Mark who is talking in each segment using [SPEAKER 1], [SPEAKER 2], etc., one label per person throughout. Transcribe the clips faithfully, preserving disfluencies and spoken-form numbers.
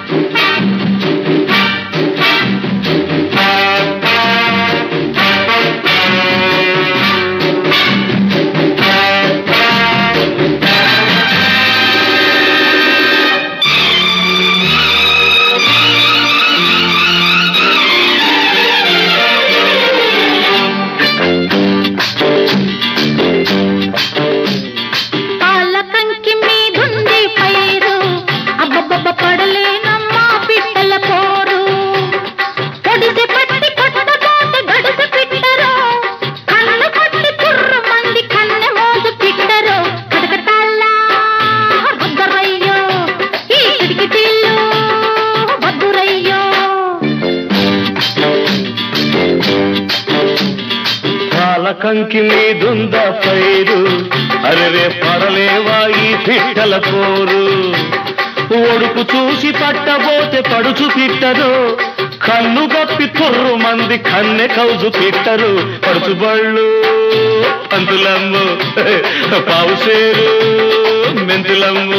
[SPEAKER 1] కంకి మీదుందా పైరు అరే పడలేవా ఈ పిట్టల పోరు ఒడుపు చూసి పట్టబోతే పడుచు పిట్టరు కన్ను గప్పి తుర్రు మంది కన్నె కౌజు పిట్టరు పడుచుబళ్ళు పంతులమ్ము పావుసేరు మెంతులమ్ము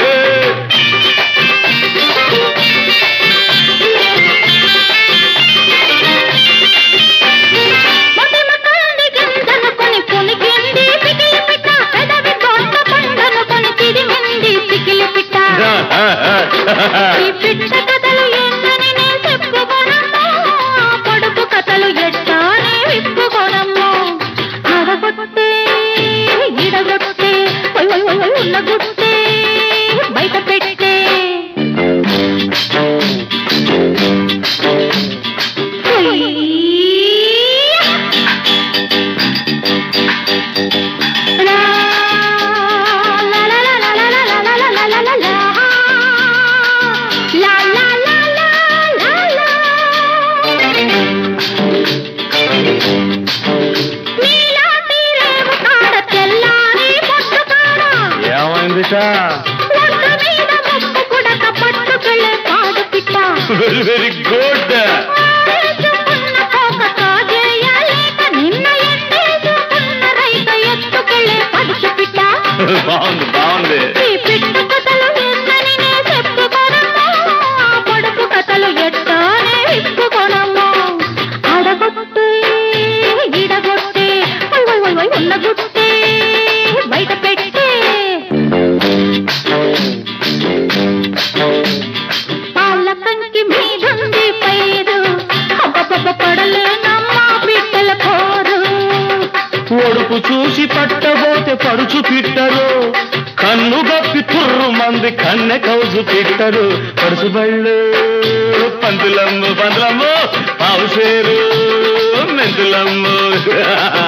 [SPEAKER 2] పిట్ట కథలు ఎన్నని నే చెప్పుకోనమ్మో పొడుపు కథలు ఎట్టానే విప్పుకోనమ్మో అడగొట్టే ఇడగొట్టే ఉన్నగొట్టే బయట పెట్టే
[SPEAKER 1] వెరీ వెరీ గుడ్ బాగుంది బాగుంది
[SPEAKER 2] పొడుపు కథలు ఎట్టానే విప్పుకోనమ్మో అడగొట్టే ఇడగొట్టే ఉన్నగొట్టే బయట పెట్టే పాల కంకి మీదుంది పైరు పడలేనమ్మా పిట్టల పోరు
[SPEAKER 1] ఒడుపు చూసి పట్టబోతే పడుచు పిట్టరు కన్ను గప్పి తుర్రు మంది కన్నె కౌజు పిట్టరు పడుచుబళ్ళు పంతులమ్ము పంతులమ్ము పావుసేరు మెంతులమ్ము